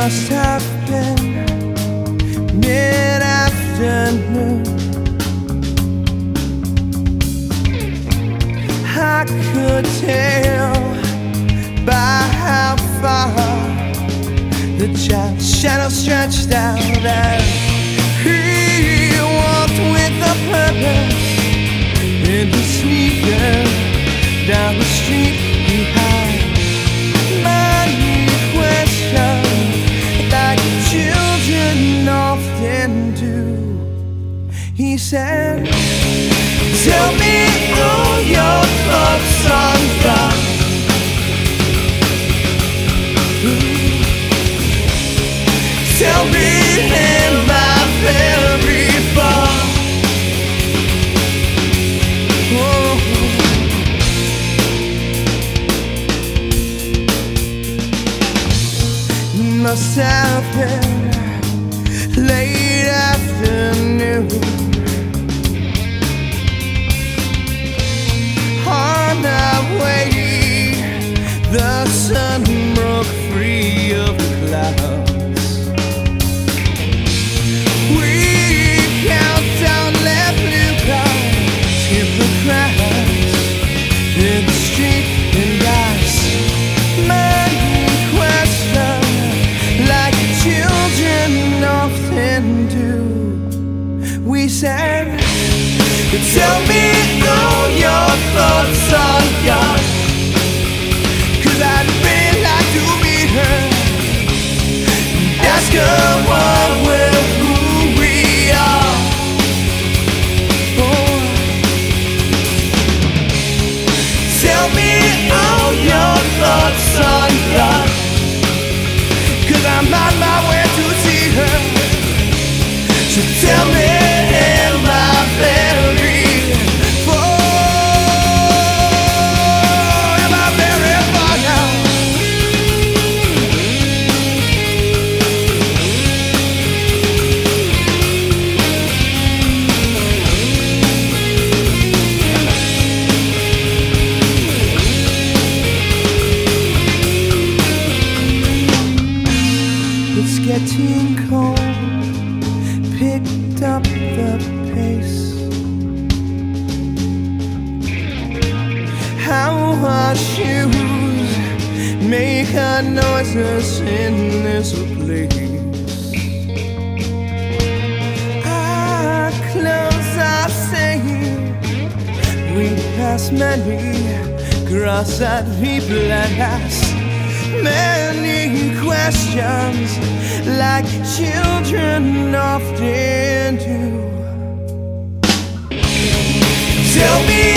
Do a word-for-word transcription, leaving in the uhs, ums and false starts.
must have been mid-afternoon. I could tell by how far the child's shadow stretched out, and he walked with a purpose in his sneakers down the street behind. Money question, like children often do. He said, tell me all your thoughts on God. Tell me, am I very far? Oh. Must have been late afternoon. On our way, the sun broke free of the clouds. We count down left blue cars, skip the crowds in the street and ask many questions, like children often do. We said, tell me all your thoughts on God, 'cause I'd really like to be her. Ask her what we're, who we are. Oh. Tell me all your thoughts on God, 'cause I'm on my way to see her. So tell me, am I very getting cold, picked up the pace. How our shoes make our noises in this place. Our clothes are saying we pass many cross-eyed people and ask many questions, like children often do. Tell me